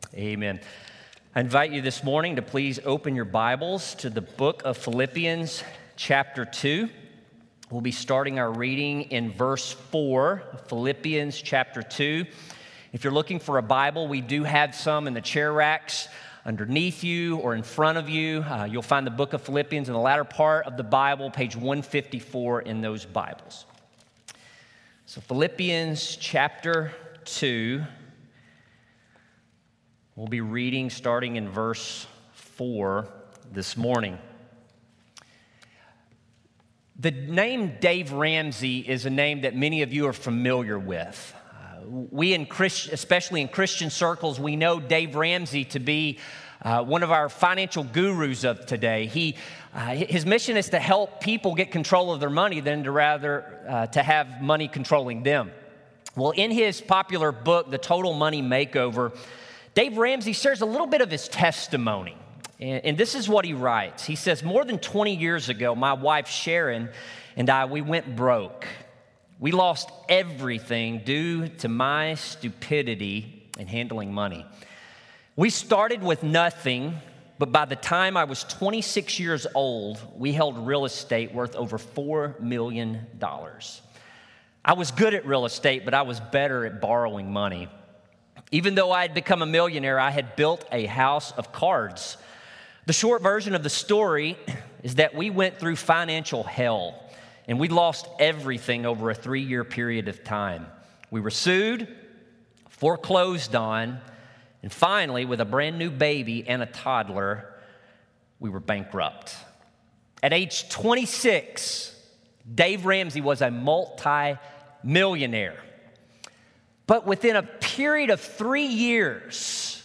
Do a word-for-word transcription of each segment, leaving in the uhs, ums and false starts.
Amen. I invite you this morning to please open your Bibles to the book of Philippians, chapter two. We'll be starting our reading in verse four, Philippians chapter two. If you're looking for a Bible, we do have some in the chair racks underneath you or in front of you. Uh, you'll find the book of Philippians in the latter part of the Bible, page one fifty-four in those Bibles. So Philippians chapter two. We'll be reading starting in verse four this morning. The name Dave Ramsey is a name that many of you are familiar with. Uh, we, in Christ, especially in Christian circles, we know Dave Ramsey to be uh, one of our financial gurus of today. He, uh, his mission is to help people get control of their money than to rather uh, to have money controlling them. Well, in his popular book, The Total Money Makeover, Dave Ramsey shares a little bit of his testimony, and, and this is what he writes. He says, more than twenty years ago, my wife Sharon and I, we went broke. We lost everything due to my stupidity in handling money. We started with nothing, but by the time I was twenty-six years old, we held real estate worth over four million dollars. I was good at real estate, but I was better at borrowing money. Even though I had become a millionaire, I had built a house of cards. The short version of the story is that we went through financial hell, and we lost everything over a three-year period of time. We were sued, foreclosed on, and finally, with a brand new baby and a toddler, we were bankrupt. At age twenty-six, Dave Ramsey was a multi-millionaire. But within a period of three years,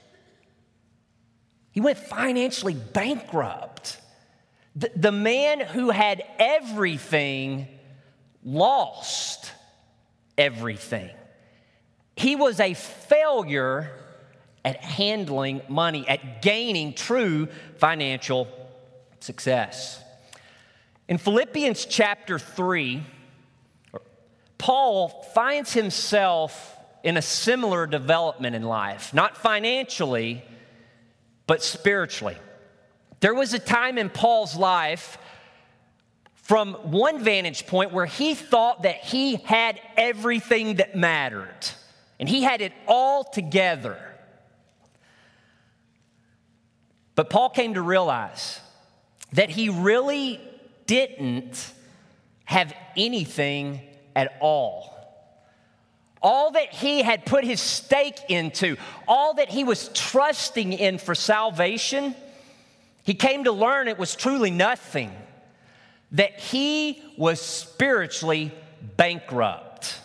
he went financially bankrupt. The, the man who had everything lost everything. He was a failure at handling money, at gaining true financial success. In Philippians chapter three, Paul finds himself in a similar development in life, not financially, but spiritually. There was a time in Paul's life from one vantage point where he thought that he had everything that mattered, and he had it all together. But Paul came to realize that he really didn't have anything at all. All that he had put his stake into, all that he was trusting in for salvation, he came to learn it was truly nothing. That he was spiritually bankrupt.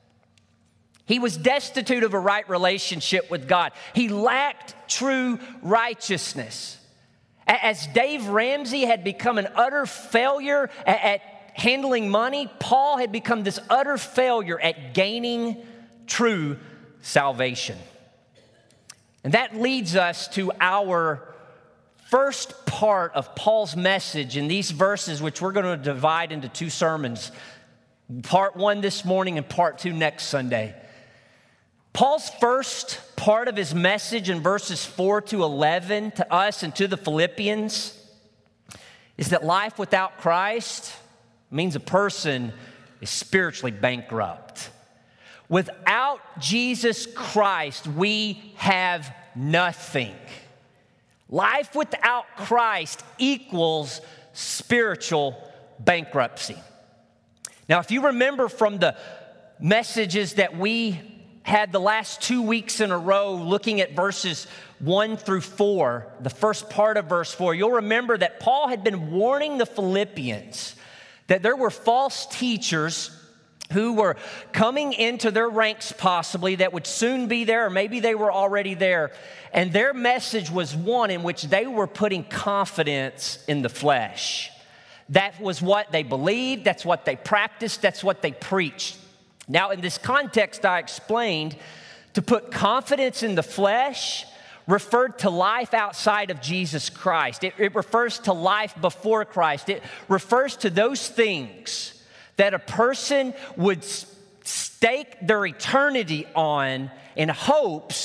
He was destitute of a right relationship with God. He lacked true righteousness. As Dave Ramsey had become an utter failure at handling money, Paul had become this utter failure at gaining true salvation. And that leads us to our first part of Paul's message in these verses, which we're going to divide into two sermons. Part one this morning and part two next Sunday. Paul's first part of his message in verses four to eleven to us and to the Philippians is that life without Christ means a person is spiritually bankrupt. Without Jesus Christ, we have nothing. Life without Christ equals spiritual bankruptcy. Now, if you remember from the messages that we had the last two weeks in a row looking at verses one through four, the first part of verse four, you'll remember that Paul had been warning the Philippians that there were false teachers who were coming into their ranks possibly that would soon be there, or maybe they were already there. And their message was one in which they were putting confidence in the flesh. That was what they believed, that's what they practiced, that's what they preached. Now, in this context, I explained to put confidence in the flesh referred to life outside of Jesus Christ. It, it refers to life before Christ. It refers to those things that a person would stake their eternity on in hopes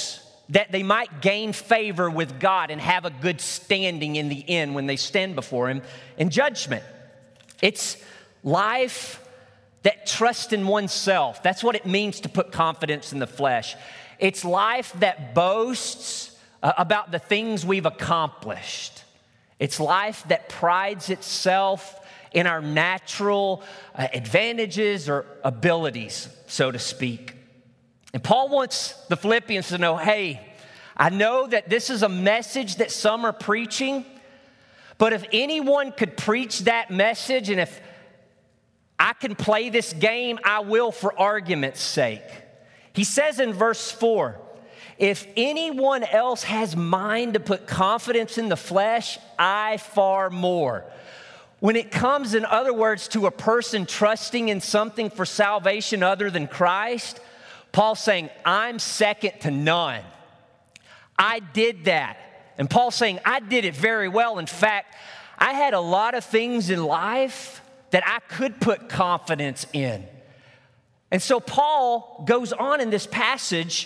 that they might gain favor with God and have a good standing in the end when they stand before Him in judgment. It's life that trusts in oneself. That's what it means to put confidence in the flesh. It's life that boasts uh, about the things we've accomplished. It's life that prides itself in our natural uh, advantages or abilities, so to speak. And Paul wants the Philippians to know, hey, I know that this is a message that some are preaching, but if anyone could preach that message, and if I can play this game, I will for argument's sake. He says in verse four, if anyone else has mind to put confidence in the flesh, I far more. When it comes, in other words, to a person trusting in something for salvation other than Christ, Paul's saying, I'm second to none. I did that. And Paul's saying, I did it very well. In fact, I had a lot of things in life that I could put confidence in. And so Paul goes on in this passage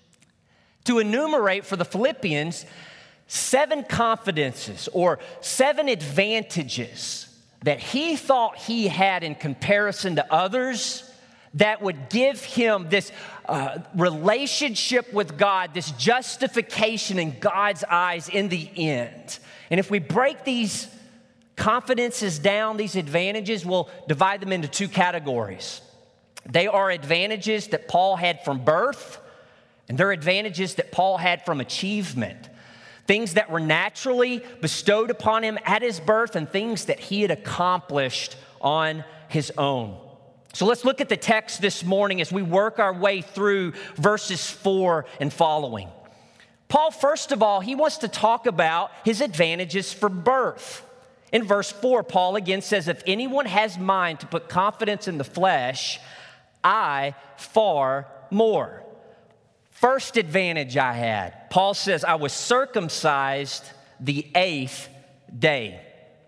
to enumerate for the Philippians seven confidences or seven advantages that he thought he had in comparison to others that would give him this uh, relationship with God, this justification in God's eyes in the end. And if we break these confidences down, these advantages, we'll divide them into two categories. They are advantages that Paul had from birth, and they're advantages that Paul had from achievement. Things that were naturally bestowed upon him at his birth and things that he had accomplished on his own. So let's look at the text this morning as we work our way through verses four and following. Paul, first of all, he wants to talk about his advantages for birth. In verse four, Paul again says, if anyone has mind to put confidence in the flesh, I far more. First advantage I had, Paul says, I was circumcised the eighth day.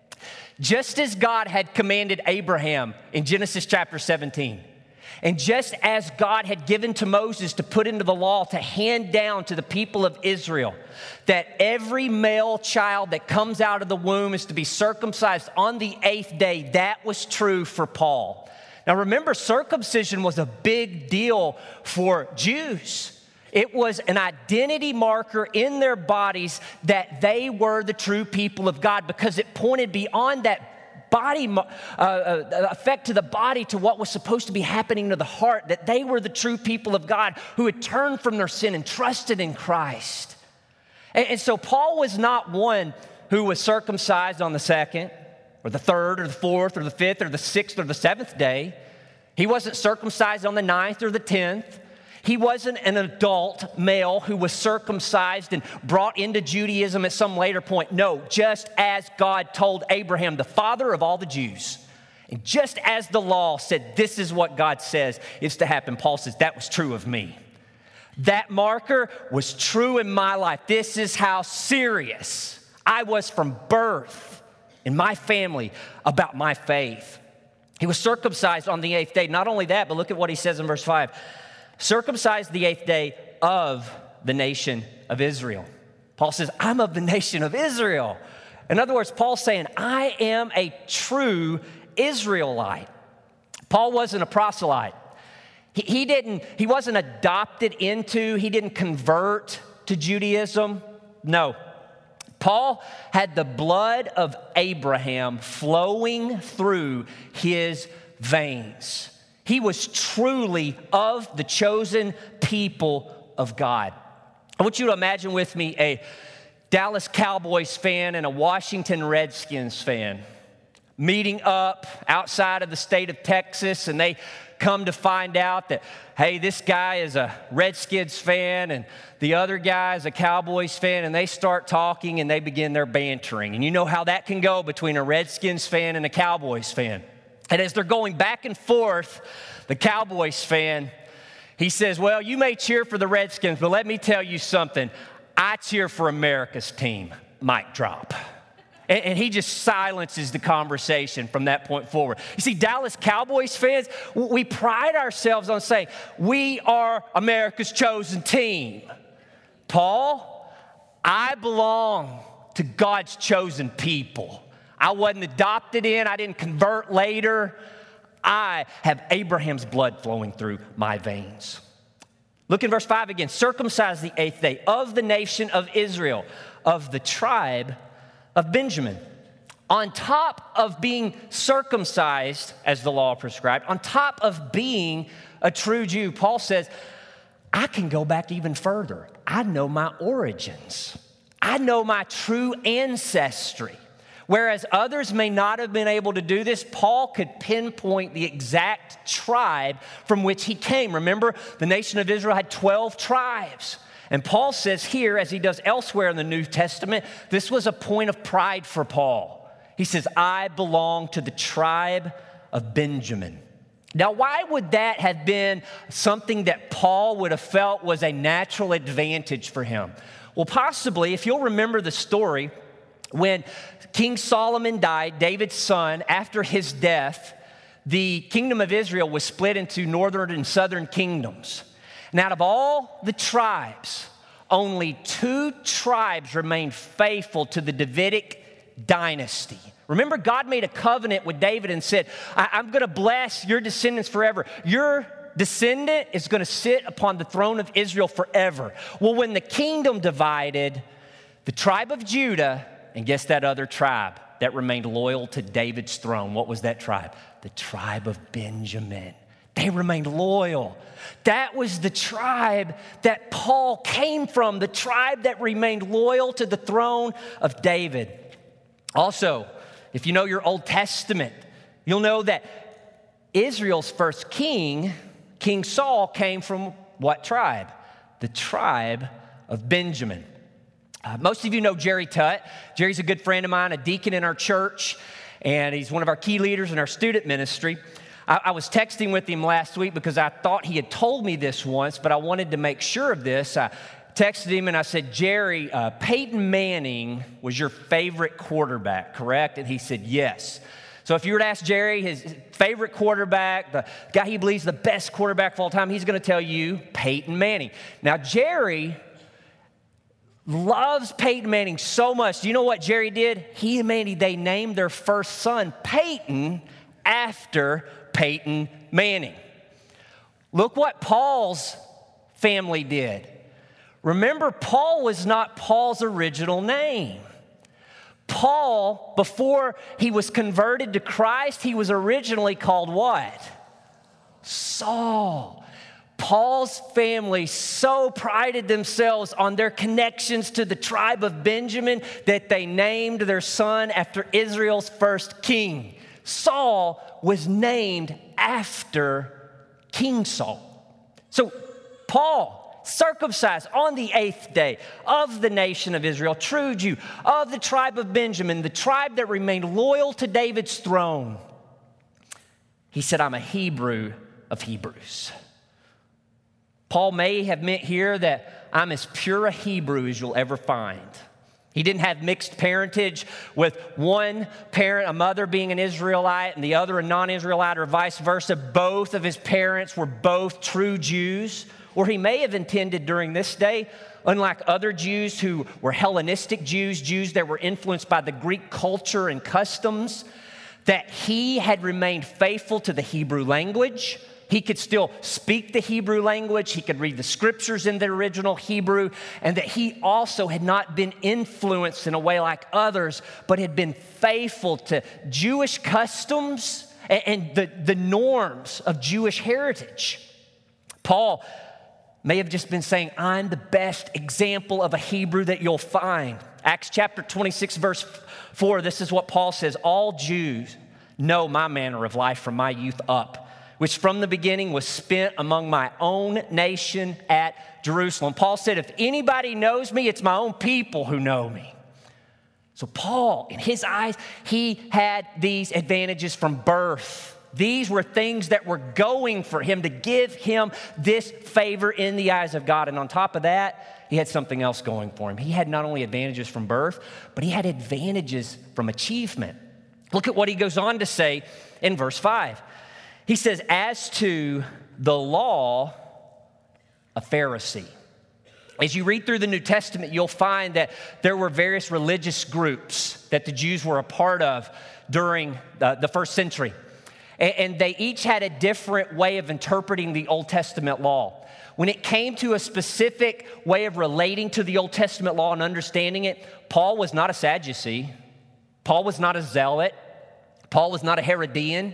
Just as God had commanded Abraham in Genesis chapter seventeen, and just as God had given to Moses to put into the law to hand down to the people of Israel, that every male child that comes out of the womb is to be circumcised on the eighth day, that was true for Paul. Now remember, circumcision was a big deal for Jews. It was an identity marker in their bodies that they were the true people of God because it pointed beyond that body uh, uh, effect to the body to what was supposed to be happening to the heart, that they were the true people of God who had turned from their sin and trusted in Christ. And, and so Paul was not one who was circumcised on the second or the third or the fourth or the fifth or the sixth or the seventh day. He wasn't circumcised on the ninth or the tenth. He wasn't an adult male who was circumcised and brought into Judaism at some later point. No, just as God told Abraham, the father of all the Jews, and just as the law said, this is what God says is to happen, Paul says, that was true of me. That marker was true in my life. This is how serious I was from birth in my family about my faith. He was circumcised on the eighth day. Not only that, but look at what he says in verse five. Circumcised the eighth day of the nation of Israel. Paul says, I'm of the nation of Israel. In other words, Paul's saying, I am a true Israelite. Paul wasn't a proselyte. He, he didn't, he wasn't adopted into, he didn't convert to Judaism. No. Paul had the blood of Abraham flowing through his veins. He was truly of the chosen people of God. I want you to imagine with me a Dallas Cowboys fan and a Washington Redskins fan meeting up outside of the state of Texas, and they come to find out that, hey, this guy is a Redskins fan and the other guy is a Cowboys fan, and they start talking and they begin their bantering. And you know how that can go between a Redskins fan and a Cowboys fan. And as they're going back and forth, the Cowboys fan, he says, well, you may cheer for the Redskins, but let me tell you something. I cheer for America's team. Mic drop. And, and he just silences the conversation from that point forward. You see, Dallas Cowboys fans, we pride ourselves on saying, we are America's chosen team. Paul, I belong to God's chosen people. I wasn't adopted in. I didn't convert later. I have Abraham's blood flowing through my veins. Look in verse five again. Circumcised the eighth day of the nation of Israel, of the tribe of Benjamin. On top of being circumcised, as the law prescribed, on top of being a true Jew, Paul says, I can go back even further. I know my origins. I know my true ancestry. Whereas others may not have been able to do this, Paul could pinpoint the exact tribe from which he came. Remember, the nation of Israel had twelve tribes. And Paul says here, as he does elsewhere in the New Testament, this was a point of pride for Paul. He says, I belong to the tribe of Benjamin. Now, why would that have been something that Paul would have felt was a natural advantage for him? Well, possibly, if you'll remember the story, when King Solomon died, David's son, after his death, the kingdom of Israel was split into northern and southern kingdoms. And out of all the tribes, only two tribes remained faithful to the Davidic dynasty. Remember, God made a covenant with David and said, I- I'm going to bless your descendants forever. Your descendant is going to sit upon the throne of Israel forever. Well, when the kingdom divided, the tribe of Judah, and guess that other tribe that remained loyal to David's throne, what was that tribe? The tribe of Benjamin. They remained loyal. That was the tribe that Paul came from, the tribe that remained loyal to the throne of David. Also, if you know your Old Testament, you'll know that Israel's first king, King Saul, came from what tribe? The tribe of Benjamin. Uh, most of you know Jerry Tutt. Jerry's a good friend of mine, a deacon in our church, and he's one of our key leaders in our student ministry. I, I was texting with him last week because I thought he had told me this once, but I wanted to make sure of this. I texted him and I said, Jerry, uh, Peyton Manning was your favorite quarterback, correct? And he said, yes. So if you were to ask Jerry, his favorite quarterback, the guy he believes the best quarterback of all time, he's going to tell you Peyton Manning. Now, Jerry loves Peyton Manning so much. Do you know what Jerry did? He and Manny, they named their first son Peyton after Peyton Manning. Look what Paul's family did. Remember, Paul was not Paul's original name. Paul, before he was converted to Christ, he was originally called what? Saul. Paul's family so prided themselves on their connections to the tribe of Benjamin that they named their son after Israel's first king. Saul was named after King Saul. So Paul, circumcised on the eighth day of the nation of Israel, true Jew, of the tribe of Benjamin, the tribe that remained loyal to David's throne. He said, I'm a Hebrew of Hebrews. Paul may have meant here that I'm as pure a Hebrew as you'll ever find. He didn't have mixed parentage with one parent, a mother being an Israelite and the other a non-Israelite or vice versa. Both of his parents were both true Jews. Or he may have intended during this day, unlike other Jews who were Hellenistic Jews, Jews that were influenced by the Greek culture and customs, that he had remained faithful to the Hebrew language. He could still speak the Hebrew language. He could read the scriptures in the original Hebrew, and that he also had not been influenced in a way like others, but had been faithful to Jewish customs and the, the norms of Jewish heritage. Paul may have just been saying, I'm the best example of a Hebrew that you'll find. Acts chapter twenty-six, verse four, this is what Paul says, all Jews know my manner of life from my youth up, which from the beginning was spent among my own nation at Jerusalem. Paul said, if anybody knows me, it's my own people who know me. So Paul, in his eyes, he had these advantages from birth. These were things that were going for him to give him this favor in the eyes of God. And on top of that, he had something else going for him. He had not only advantages from birth, but he had advantages from achievement. Look at what he goes on to say in verse five. He says, as to the law, a Pharisee. As you read through the New Testament, you'll find that there were various religious groups that the Jews were a part of during the, the first century. And, and they each had a different way of interpreting the Old Testament law. When it came to a specific way of relating to the Old Testament law and understanding it, Paul was not a Sadducee. Paul was not a zealot. Paul was not a Herodian.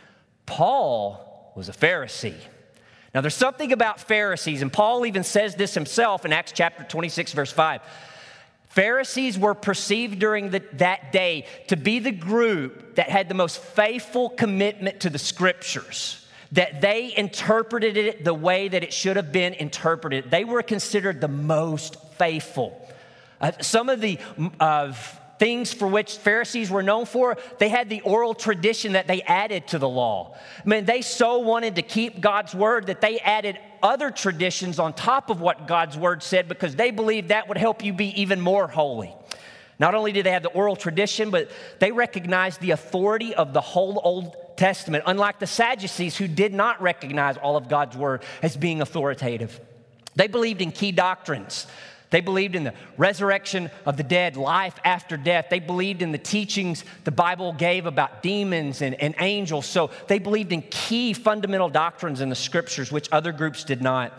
Paul was a Pharisee. Now, there's something about Pharisees, and Paul even says this himself in Acts chapter twenty-six, verse five. Pharisees were perceived during the, that day to be the group that had the most faithful commitment to the Scriptures, that they interpreted it the way that it should have been interpreted. They were considered the most faithful. Uh, some of the uh, things for which Pharisees were known for, they had the oral tradition that they added to the law. I mean, they so wanted to keep God's word that they added other traditions on top of what God's word said because they believed that would help you be even more holy. Not only did they have the oral tradition, but they recognized the authority of the whole Old Testament, unlike the Sadducees who did not recognize all of God's word as being authoritative. They believed in key doctrines. They believed in the resurrection of the dead, life after death. They believed in the teachings the Bible gave about demons and, and angels. So they believed in key fundamental doctrines in the Scriptures, which other groups did not.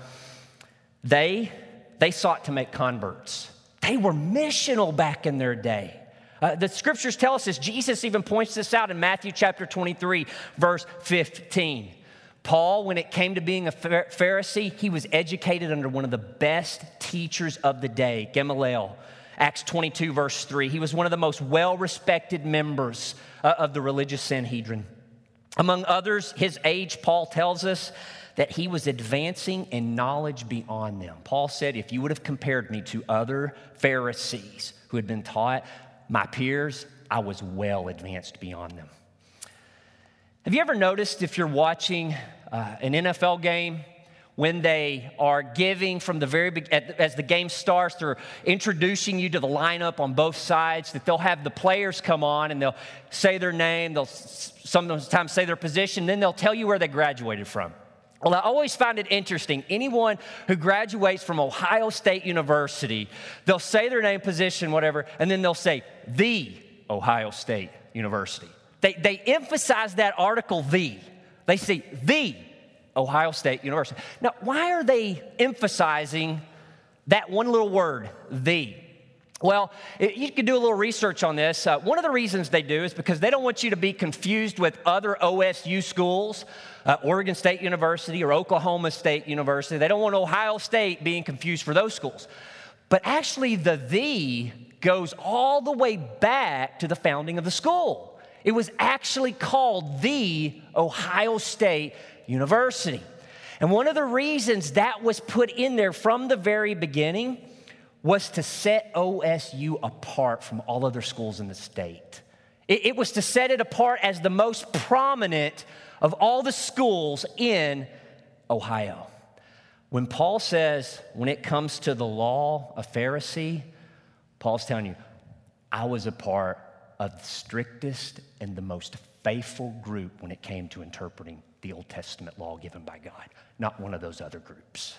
They, they sought to make converts. They were missional back in their day. Uh, the Scriptures tell us this. Jesus even points this out in Matthew chapter twenty-three, verse fifteen. Paul, when it came to being a Pharisee, he was educated under one of the best teachers of the day, Gamaliel. Acts twenty-two, verse three. He was one of the most well-respected members uh, of the religious Sanhedrin. Among others, his age, Paul tells us that he was advancing in knowledge beyond them. Paul said, if you would have compared me to other Pharisees who had been taught, my peers, I was well advanced beyond them. Have you ever noticed if you're watching uh, an N F L game, when they are giving from the very beginning, as the game starts, they're introducing you to the lineup on both sides, that they'll have the players come on and they'll say their name, they'll sometimes say their position, then they'll tell you where they graduated from. Well, I always find it interesting. Anyone who graduates from Ohio State University, they'll say their name, position, whatever, and then they'll say, the Ohio State University. They, they emphasize that article, the. They say, the Ohio State University. Now, why are they emphasizing that one little word, the? Well, it, you can do a little research on this. Uh, one of the reasons they do is because they don't want you to be confused with other O S U schools, uh, Oregon State University or Oklahoma State University. They don't want Ohio State being confused for those schools. But actually, the the goes all the way back to the founding of the school. It was actually called the Ohio State University. And one of the reasons that was put in there from the very beginning was to set O S U apart from all other schools in the state. It, it was to set it apart as the most prominent of all the schools in Ohio. When Paul says, when it comes to the law, a Pharisee, Paul's telling you, I was a part of the strictest and the most faithful group when it came to interpreting the Old Testament law given by God, not one of those other groups.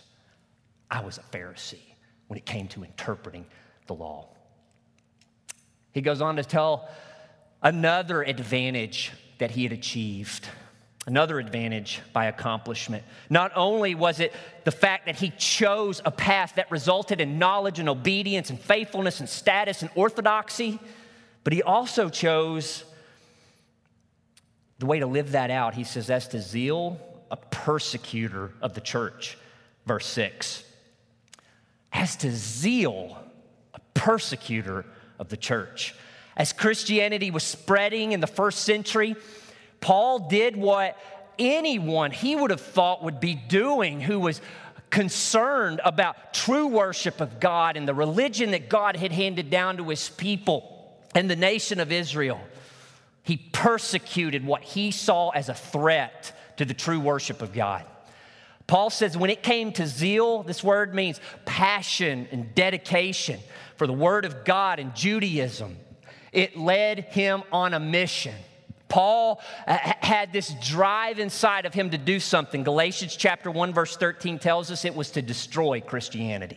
I was a Pharisee when it came to interpreting the law. He goes on to tell another advantage that he had achieved, another advantage by accomplishment. Not only was it the fact that he chose a path that resulted in knowledge and obedience and faithfulness and status and orthodoxy, but he also chose the way to live that out. He says, as to zeal, a persecutor of the church. Verse six. As to zeal, a persecutor of the church. As Christianity was spreading in the first century, Paul did what anyone he would have thought would be doing who was concerned about true worship of God and the religion that God had handed down to his people and the nation of Israel. He persecuted what he saw as a threat to the true worship of God. Paul says when it came to zeal, this word means passion and dedication for the word of God and Judaism. It led him on a mission. Paul uh, had this drive inside of him to do something. Galatians chapter one, verse thirteen tells us it was to destroy Christianity.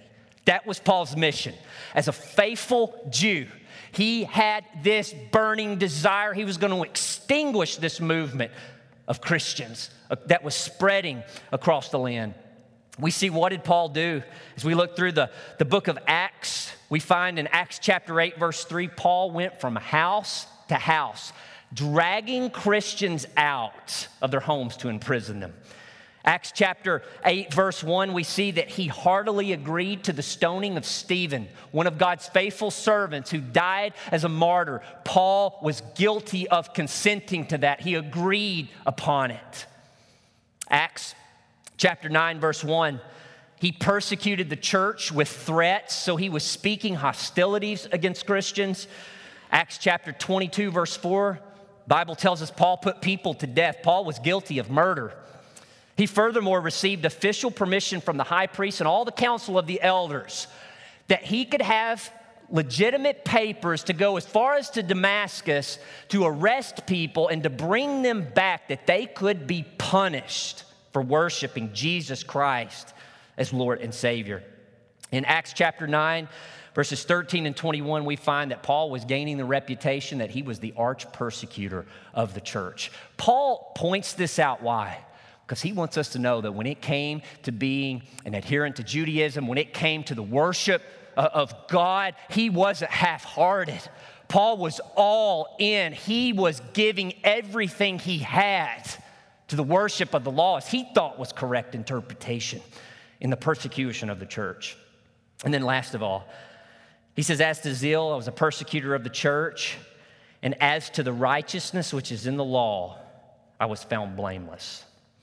That was Paul's mission. As a faithful Jew, he had this burning desire. He was going to extinguish this movement of Christians that was spreading across the land. We see, what did Paul do? As we look through the, the book of Acts, we find in Acts chapter eight, verse three, Paul went from house to house, dragging Christians out of their homes to imprison them. Acts chapter eight, verse one, we see that he heartily agreed to the stoning of Stephen, one of God's faithful servants who died as a martyr. Paul was guilty of consenting to that. He agreed upon it. Acts chapter nine, verse one, he persecuted the church with threats, so he was speaking hostilities against Christians. Acts chapter twenty-two, verse four, the Bible tells us Paul put people to death. Paul was guilty of murder. He furthermore received official permission from the high priest and all the council of the elders that he could have legitimate papers to go as far as to Damascus to arrest people and to bring them back, that they could be punished for worshiping Jesus Christ as Lord and Savior. In Acts chapter nine, verses thirteen and twenty-one, we find that Paul was gaining the reputation that he was the arch persecutor of the church. Paul points this out. Why? Because he wants us to know that when it came to being an adherent to Judaism, when it came to the worship of God, he wasn't half-hearted. Paul was all in. He was giving everything he had to the worship of the laws he thought was correct interpretation in the persecution of the church. And then last of all, he says, as to zeal, I was a persecutor of the church, and as to the righteousness which is in the law, I was found blameless.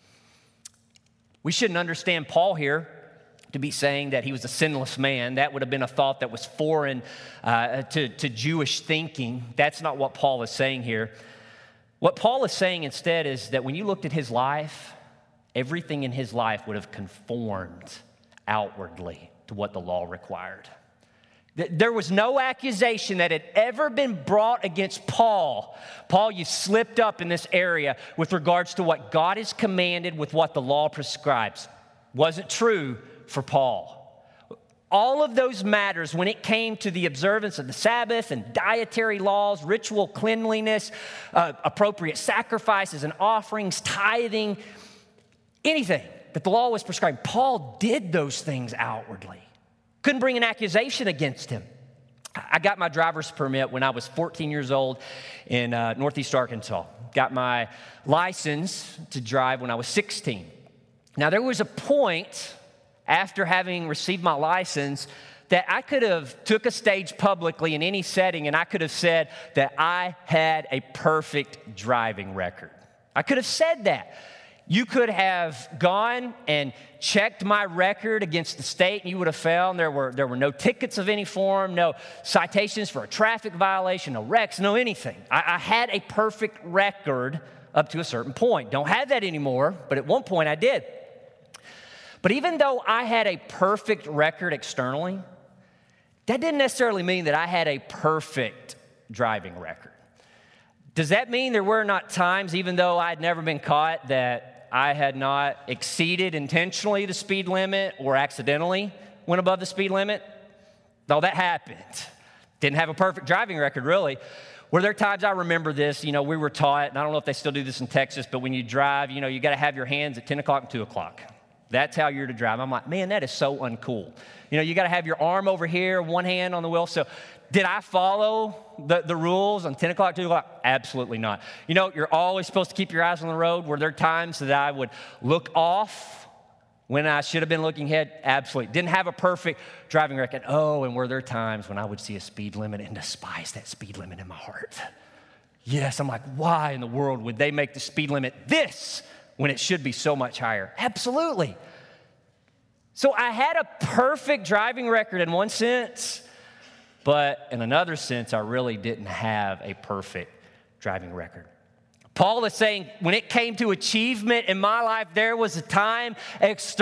We shouldn't understand Paul here to be saying that he was a sinless man. That would have been a thought that was foreign uh, to, to Jewish thinking. That's not what Paul is saying here. What Paul is saying instead is that when you looked at his life, everything in his life would have conformed outwardly to what the law required. There was no accusation that had ever been brought against Paul. Paul, you slipped up in this area with regards to what God has commanded with what the law prescribes. Wasn't true for Paul. All of those matters when it came to the observance of the Sabbath and dietary laws, ritual cleanliness, uh, appropriate sacrifices and offerings, tithing, anything that the law was prescribing, Paul did those things outwardly. Couldn't bring an accusation against him. I got my driver's permit when I was fourteen years old in uh, Northeast Arkansas. Got my license to drive when I was sixteen. Now, there was a point after having received my license that I could have took a stage publicly in any setting and I could have said that I had a perfect driving record. I could have said that. You could have gone and checked my record against the state and you would have found there were, there were no tickets of any form, no citations for a traffic violation, no wrecks, no anything. I, I had a perfect record up to a certain point. Don't have that anymore, but at one point I did. But even though I had a perfect record externally, that didn't necessarily mean that I had a perfect driving record. Does that mean there were not times, even though I'd never been caught, that I had not exceeded intentionally the speed limit or accidentally went above the speed limit? No, that happened. Didn't have a perfect driving record, really. Were there times, I remember this, you know, we were taught, and I don't know if they still do this in Texas, but when you drive, you know, you got to have your hands at ten o'clock and two o'clock. That's how you're to drive. I'm like, man, that is so uncool. You know, you got to have your arm over here, one hand on the wheel. So did I follow the, the rules on ten o'clock, two o'clock? Absolutely not. You know, you're always supposed to keep your eyes on the road. Were there times that I would look off when I should have been looking ahead? Absolutely. Didn't have a perfect driving record. Oh, and were there times when I would see a speed limit and despise that speed limit in my heart? Yes, I'm like, why in the world would they make the speed limit this when it should be so much higher? Absolutely. So I had a perfect driving record in one sense, but in another sense, I really didn't have a perfect driving record. Paul is saying when it came to achievement in my life, there was a time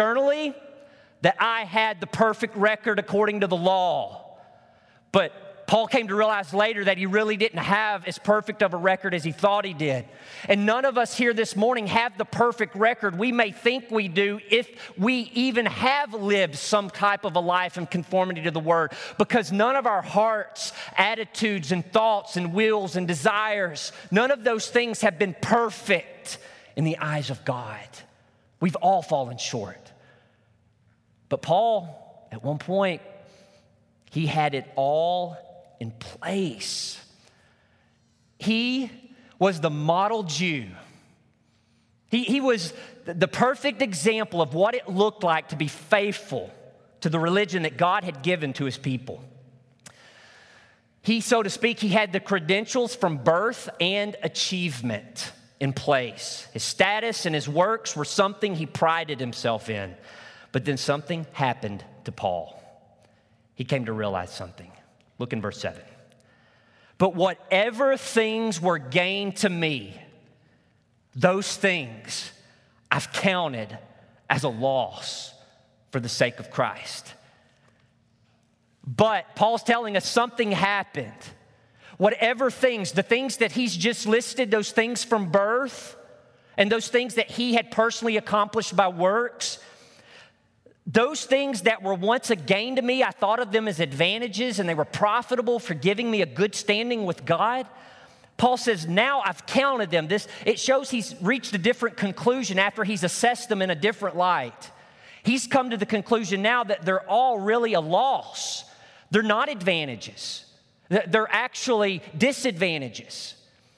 externally that I had the perfect record according to the law. But Paul came to realize later that he really didn't have as perfect of a record as he thought he did. And none of us here this morning have the perfect record. We may think we do if we even have lived some type of a life in conformity to the Word, because none of our hearts, attitudes, and thoughts, and wills, and desires, none of those things have been perfect in the eyes of God. We've all fallen short. But Paul, at one point, he had it all in place. He was the model Jew. He, he was the perfect example of what it looked like to be faithful to the religion that God had given to his people. He, so to speak, he had the credentials from birth and achievement in place. His status and his works were something he prided himself in. But then something happened to Paul. He came to realize something. Look in verse seven. But whatever things were gained to me, those things I've counted as a loss for the sake of Christ. But Paul's telling us something happened. Whatever things, the things that he's just listed, those things from birth, and those things that he had personally accomplished by works, those things that were once a gain to me, I thought of them as advantages and they were profitable for giving me a good standing with God. Paul says, now I've counted them. This, it shows he's reached a different conclusion after he's assessed them in a different light. He's come to the conclusion now that they're all really a loss. They're not advantages. They're actually disadvantages.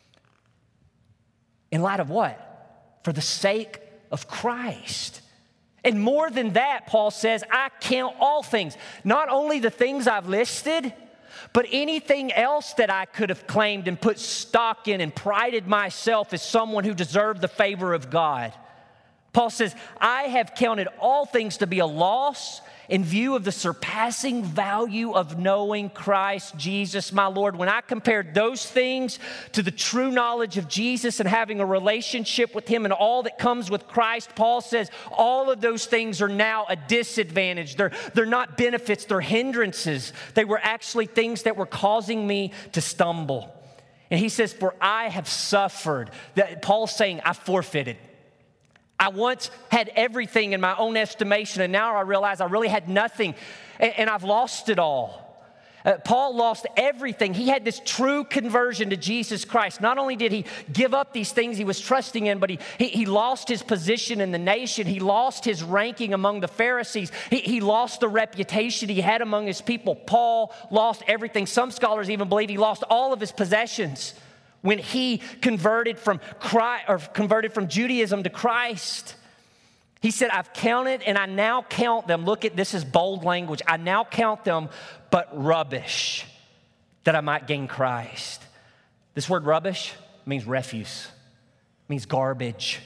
In light of what? For the sake of Christ. And more than that, Paul says, I count all things, not only the things I've listed, but anything else that I could have claimed and put stock in and prided myself as someone who deserved the favor of God. Paul says, I have counted all things to be a loss in view of the surpassing value of knowing Christ Jesus, my Lord. When I compared those things to the true knowledge of Jesus and having a relationship with Him and all that comes with Christ, Paul says all of those things are now a disadvantage. They're, they're not benefits, they're hindrances. They were actually things that were causing me to stumble. And he says, for I have suffered. That Paul's saying, I forfeited. I once had everything in my own estimation, and now I realize I really had nothing, and, and I've lost it all. Uh, Paul lost everything. He had this true conversion to Jesus Christ. Not only did he give up these things he was trusting in, but he, he, he lost his position in the nation. He lost his ranking among the Pharisees. He, he lost the reputation he had among his people. Paul lost everything. Some scholars even believe he lost all of his possessions when he converted from Christ, or converted from Judaism to Christ. He said, I've counted and I now count them. Look at this is bold language. I now count them but rubbish that I might gain Christ. This word rubbish means refuse, means garbage.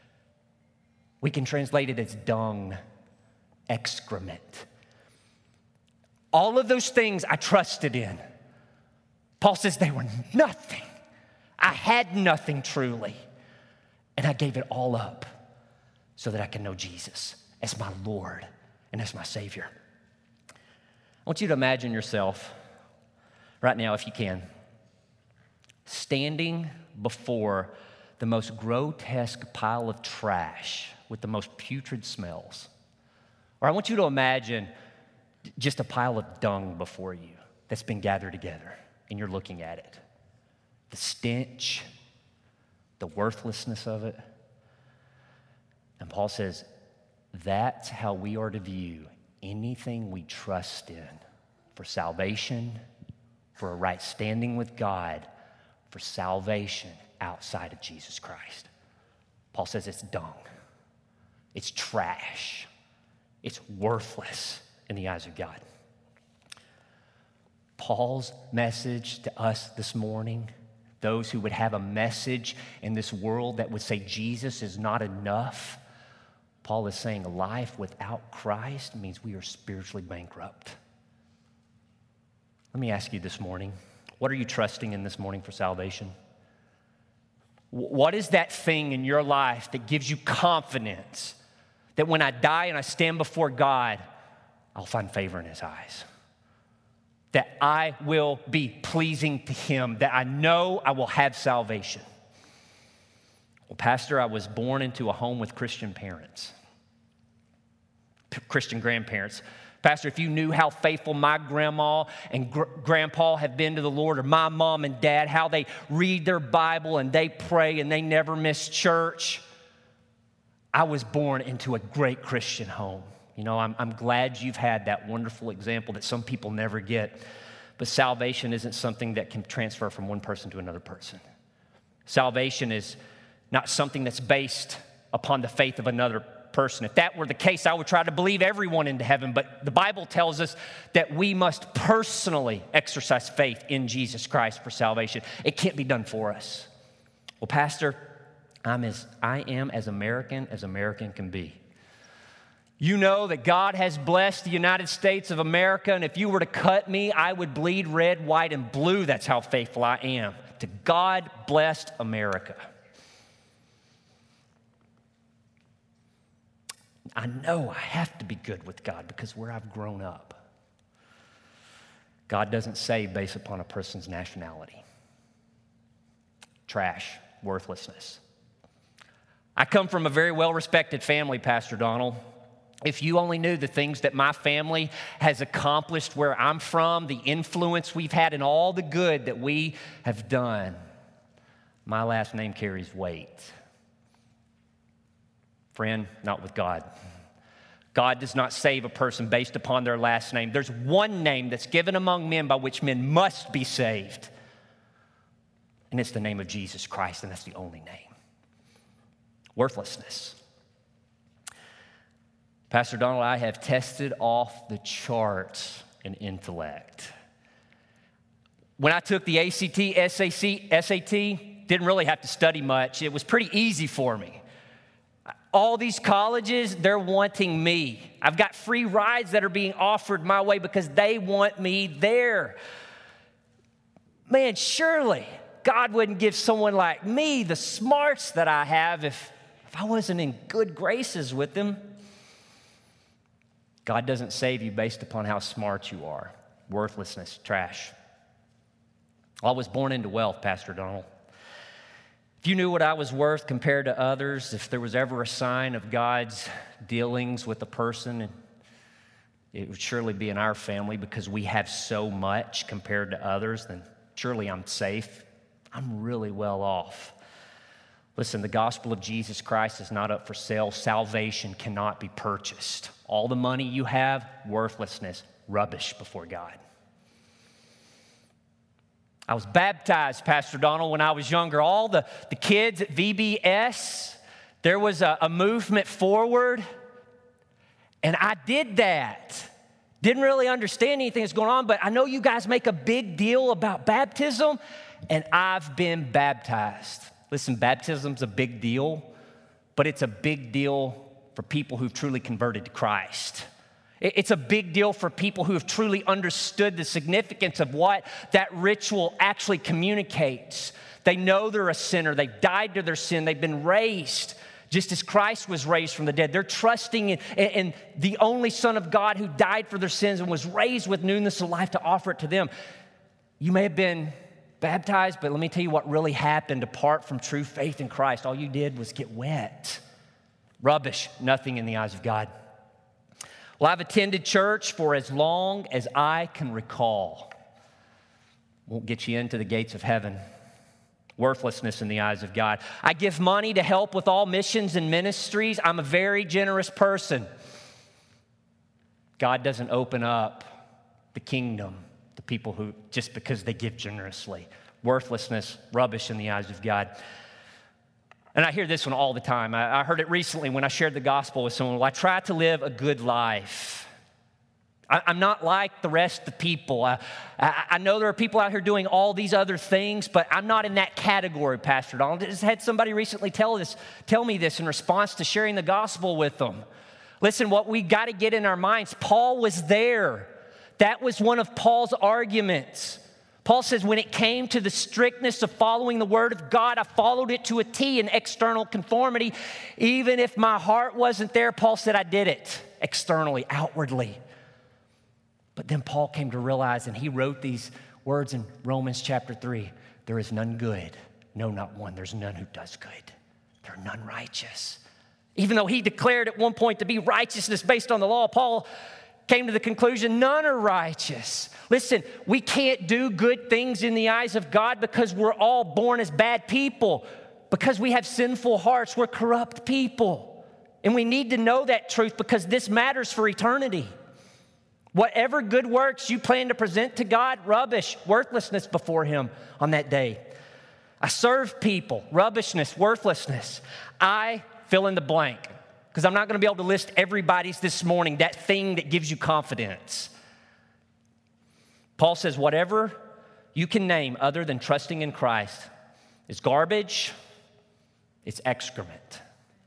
We can translate it as dung, excrement. All of those things I trusted in. Paul says they were nothing. I had nothing truly, and I gave it all up so that I can know Jesus as my Lord and as my Savior. I want you to imagine yourself right now, if you can, standing before the most grotesque pile of trash with the most putrid smells. Or I want you to imagine just a pile of dung before you that's been gathered together, and you're looking at it. The stench, the worthlessness of it. And Paul says, that's how we are to view anything we trust in for salvation, for a right standing with God, for salvation outside of Jesus Christ. Paul says it's dung. It's trash. It's worthless in the eyes of God. Paul's message to us this morning, those who would have a message in this world that would say Jesus is not enough, Paul is saying life without Christ means we are spiritually bankrupt. Let me ask you this morning, what are you trusting in this morning for salvation? What is that thing in your life that gives you confidence that when I die and I stand before God, I'll find favor in His eyes? that I will be pleasing to him, that I know I will have salvation. Well, Pastor, I was born into a home with Christian parents, Christian grandparents. Pastor, if you knew how faithful my grandma and gr- grandpa have been to the Lord, or my mom and dad, how they read their Bible and they pray and they never miss church. I was born into a great Christian home. You know, I'm, I'm glad you've had that wonderful example that some people never get. But salvation isn't something that can transfer from one person to another person. Salvation is not something that's based upon the faith of another person. If that were the case, I would try to believe everyone into heaven. But the Bible tells us that we must personally exercise faith in Jesus Christ for salvation. It can't be done for us. Well, Pastor, I'm as, I am as American as American can be. You know that God has blessed the United States of America, and if you were to cut me, I would bleed red, white, and blue. That's how faithful I am to God-blessed America. I know I have to be good with God because where I've grown up. God doesn't save based upon a person's nationality. Trash, worthlessness. I come from a very well-respected family, Pastor Donald. If you only knew the things that my family has accomplished where I'm from, the influence we've had, and all the good that we have done, my last name carries weight. Friend, not with God. God does not save a person based upon their last name. There's one name that's given among men by which men must be saved, and it's the name of Jesus Christ, and that's the only name. Worthlessness. Pastor Donald, I have tested off the charts in intellect. When I took the A C T, S A C, S A T, didn't really have to study much. It was pretty easy for me. All these colleges, they're wanting me. I've got free rides that are being offered my way because they want me there. Man, surely God wouldn't give someone like me the smarts that I have if, if I wasn't in good graces with him. God doesn't save you based upon how smart you are. Worthlessness, trash. I was born into wealth, Pastor Donald. If you knew what I was worth compared to others, if there was ever a sign of God's dealings with a person, it would surely be in our family because we have so much compared to others, then surely I'm safe. I'm really well off. Listen, the gospel of Jesus Christ is not up for sale. Salvation cannot be purchased. All the money you have, worthlessness, rubbish before God. I was baptized, Pastor Donald, when I was younger. All the, the kids at V B S, there was a, a movement forward, and I did that. Didn't really understand anything that's going on, but I know you guys make a big deal about baptism, and I've been baptized. Listen, baptism's a big deal, but it's a big deal for people who've truly converted to Christ. It's a big deal for people who have truly understood the significance of what that ritual actually communicates. They know they're a sinner. They've died to their sin. They've been raised just as Christ was raised from the dead. They're trusting in, in the only Son of God who died for their sins and was raised with newness of life to offer it to them. You may have been baptized, but let me tell you what really happened apart from true faith in Christ. All you did was get wet. Rubbish, nothing in the eyes of God. Well, I've attended church for as long as I can recall. Won't get you into the gates of heaven. Worthlessness in the eyes of God. I give money to help with all missions and ministries. I'm a very generous person. God doesn't open up the kingdom to people who, just because they give generously. Worthlessness, rubbish in the eyes of God. And I hear this one all the time. I, I heard it recently when I shared the gospel with someone. Well, I try to live a good life. I, I'm not like the rest of the people. I, I, I know there are people out here doing all these other things, but I'm not in that category, Pastor Donald. I just had somebody recently tell, this, tell me this in response to sharing the gospel with them. Listen, what we got to get in our minds, Paul was there. That was one of Paul's arguments. Paul says, when it came to the strictness of following the word of God, I followed it to a T in external conformity. Even if my heart wasn't there, Paul said, I did it externally, outwardly. But then Paul came to realize, and he wrote these words in Romans chapter three, there is none good, no, not one. There's none who does good. There are none righteous. Even though he declared at one point to be righteousness based on the law, Paul came to the conclusion none are righteous. Listen, we can't do good things in the eyes of God because we're all born as bad people. Because we have sinful hearts, we're corrupt people. And we need to know that truth because this matters for eternity. Whatever good works you plan to present to God, rubbish, worthlessness before Him on that day. I serve people, rubbishness, worthlessness. I fill in the blank because I'm not going to be able to list everybody's this morning, that thing that gives you confidence. Paul says whatever you can name other than trusting in Christ is garbage, it's excrement.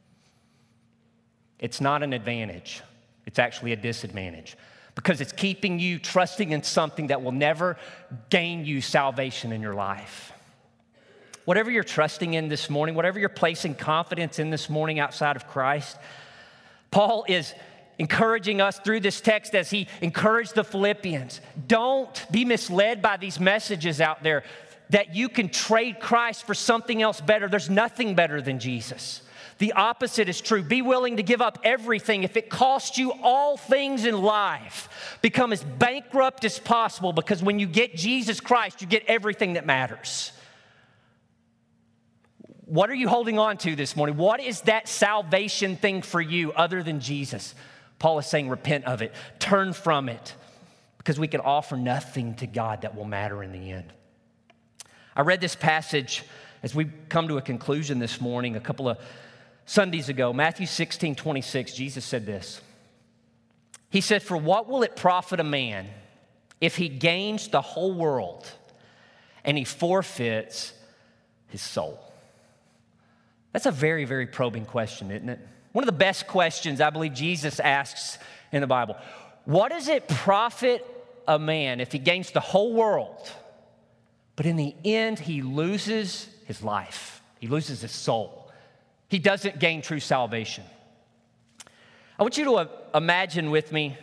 It's not an advantage. It's actually a disadvantage because it's keeping you trusting in something that will never gain you salvation in your life. Whatever you're trusting in this morning, whatever you're placing confidence in this morning outside of Christ, Paul is encouraging us through this text as he encouraged the Philippians. Don't be misled by these messages out there that you can trade Christ for something else better. There's nothing better than Jesus. The opposite is true. Be willing to give up everything if it costs you all things in life. Become as bankrupt as possible because when you get Jesus Christ, you get everything that matters. What are you holding on to this morning? What is that salvation thing for you other than Jesus? Paul is saying repent of it. Turn from it because we can offer nothing to God that will matter in the end. I read this passage as we come to a conclusion this morning a couple of Sundays ago. Matthew sixteen twenty-six, Jesus said this. He said, for what will it profit a man if he gains the whole world and he forfeits his soul? That's a very, very probing question, isn't it? One of the best questions I believe Jesus asks in the Bible. What does it profit a man if he gains the whole world, but in the end he loses his life? He loses his soul. He doesn't gain true salvation. I want you to uh, imagine with me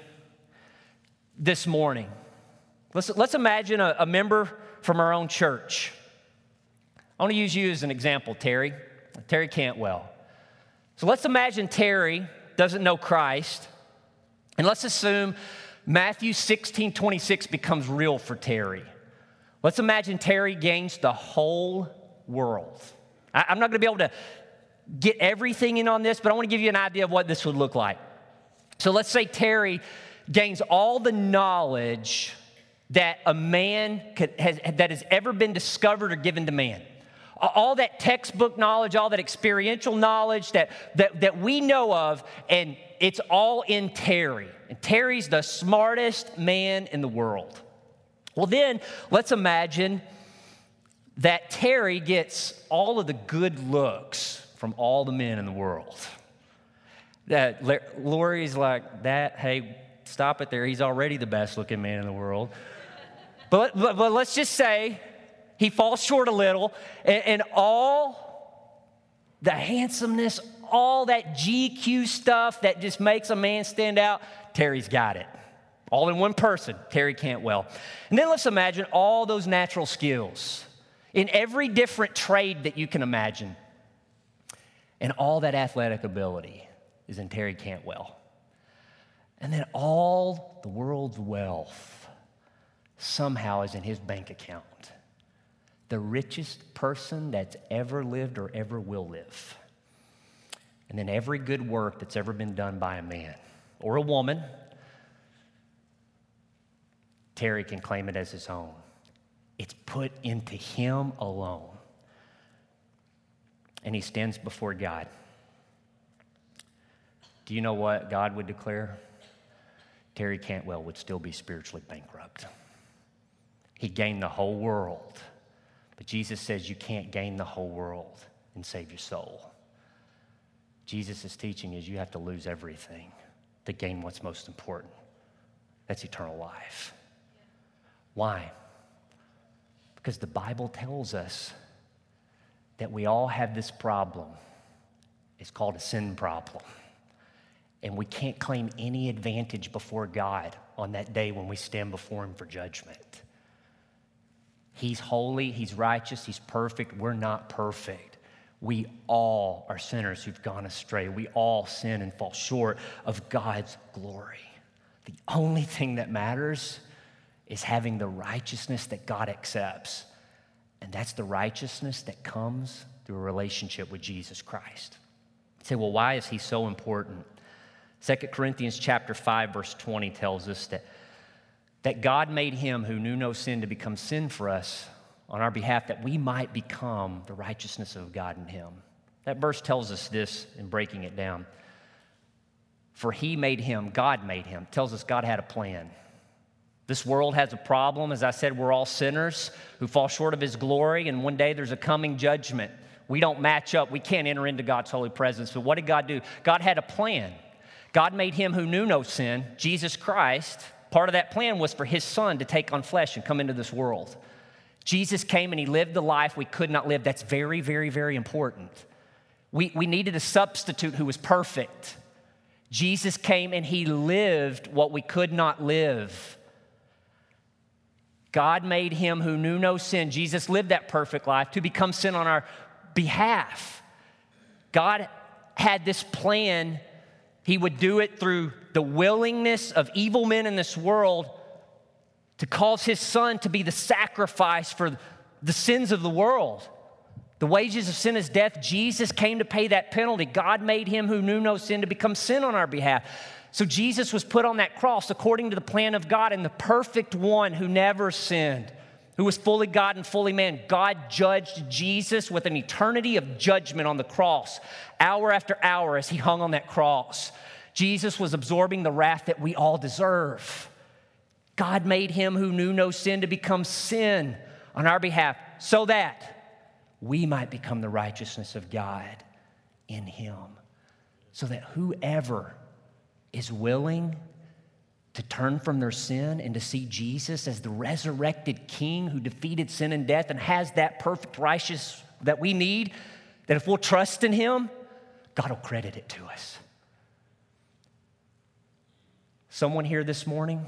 this morning. Let's, let's imagine a, a member from our own church. I want to use you as an example, Terry. Terry Cantwell. So let's imagine Terry doesn't know Christ, and let's assume Matthew sixteen twenty-six becomes real for Terry. Let's imagine Terry gains the whole world. I, I'm not going to be able to get everything in on this, but I want to give you an idea of what this would look like. So let's say Terry gains all the knowledge that a man could, has, that has ever been discovered or given to man. All that textbook knowledge, all that experiential knowledge that, that, that we know of, and it's all in Terry. And Terry's the smartest man in the world. Well, then let's imagine that Terry gets all of the good looks from all the men in the world. That Lori's like, that, hey, stop it there. He's already the best looking man in the world. But, but, but let's just say he falls short a little, and, and all the handsomeness, all that G Q stuff that just makes a man stand out, Terry's got it. All in one person, Terry Cantwell. And then let's imagine all those natural skills in every different trade that you can imagine. And all that athletic ability is in Terry Cantwell. And then all the world's wealth somehow is in his bank account. The richest person that's ever lived or ever will live. And then every good work that's ever been done by a man or a woman, Terry can claim it as his own. It's put into him alone. And he stands before God. Do you know what God would declare? Terry Cantwell would still be spiritually bankrupt. He gained the whole world. But Jesus says you can't gain the whole world and save your soul. Jesus' teaching is you have to lose everything to gain what's most important. That's eternal life. Why? Because the Bible tells us that we all have this problem. It's called a sin problem. And we can't claim any advantage before God on that day when we stand before him for judgment. He's holy, he's righteous, he's perfect. We're not perfect. We all are sinners who've gone astray. We all sin and fall short of God's glory. The only thing that matters is having the righteousness that God accepts. And that's the righteousness that comes through a relationship with Jesus Christ. You say, well, why is he so important? Second Corinthians chapter five, verse twenty tells us that, that God made him who knew no sin to become sin for us on our behalf, that we might become the righteousness of God in him. That verse tells us this in breaking it down. For he made him, God made him. It tells us God had a plan. This world has a problem. As I said, we're all sinners who fall short of his glory, and one day there's a coming judgment. We don't match up. We can't enter into God's holy presence. So what did God do? God had a plan. God made him who knew no sin, Jesus Christ. Part of that plan was for his son to take on flesh and come into this world. Jesus came and he lived the life we could not live. That's very, very, very important. We, we needed a substitute who was perfect. Jesus came and he lived what we could not live. God made him who knew no sin. Jesus lived that perfect life to become sin on our behalf. God had this plan. He would do it through the willingness of evil men in this world to cause his son to be the sacrifice for the sins of the world. The wages of sin is death. Jesus came to pay that penalty. God made him who knew no sin to become sin on our behalf. So Jesus was put on that cross according to the plan of God, and the perfect one who never sinned, who was fully God and fully man. God judged Jesus with an eternity of judgment on the cross, hour after hour as he hung on that cross. Jesus was absorbing the wrath that we all deserve. God made him who knew no sin to become sin on our behalf so that we might become the righteousness of God in him. So that whoever is willing to turn from their sin and to see Jesus as the resurrected King who defeated sin and death and has that perfect righteousness that we need, that if we'll trust in him, God will credit it to us. Someone here this morning?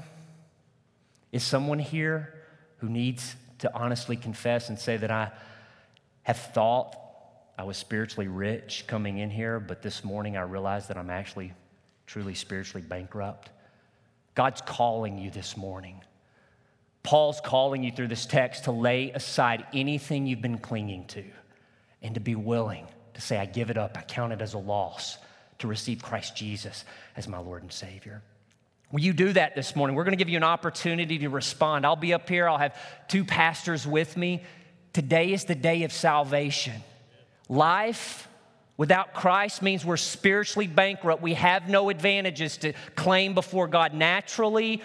Is someone here who needs to honestly confess and say that I have thought I was spiritually rich coming in here, but this morning I realized that I'm actually truly spiritually bankrupt? God's calling you this morning. Paul's calling you through this text to lay aside anything you've been clinging to and to be willing to say, I give it up. I count it as a loss to receive Christ Jesus as my Lord and Savior. Will you do that this morning? We're going to give you an opportunity to respond. I'll be up here. I'll have two pastors with me. Today is the day of salvation. Life without Christ means we're spiritually bankrupt. We have no advantages to claim before God naturally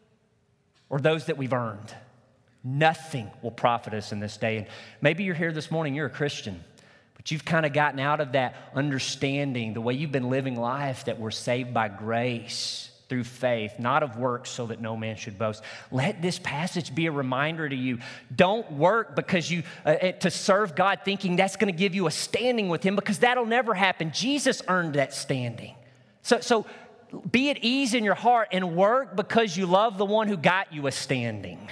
or those that we've earned. Nothing will profit us in this day. And maybe you're here this morning, you're a Christian, but you've kind of gotten out of that understanding, the way you've been living life, that we're saved by grace through faith, not of works, so that no man should boast. Let this passage be a reminder to you. Don't work because you uh, to serve God thinking that's going to give you a standing with him, because that'll never happen. Jesus earned that standing. So, so be at ease in your heart and work because you love the one who got you a standing.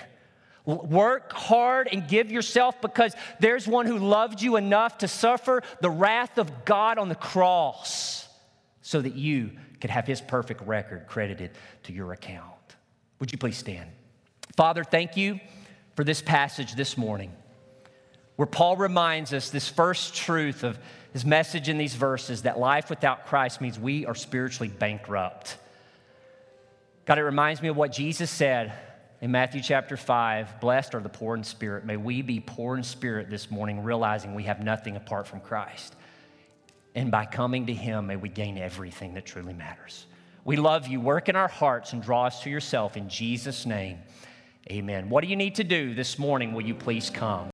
Work hard and give yourself because there's one who loved you enough to suffer the wrath of God on the cross so that you could have his perfect record credited to your account. Would you please stand? Father, thank you for this passage this morning where Paul reminds us this first truth of his message in these verses, that life without Christ means we are spiritually bankrupt. God, it reminds me of what Jesus said in Matthew chapter five, blessed are the poor in spirit. May we be poor in spirit this morning, realizing we have nothing apart from Christ. And by coming to him, may we gain everything that truly matters. We love you. Work in our hearts and draw us to yourself. In Jesus' name, amen. What do you need to do this morning? Will you please come?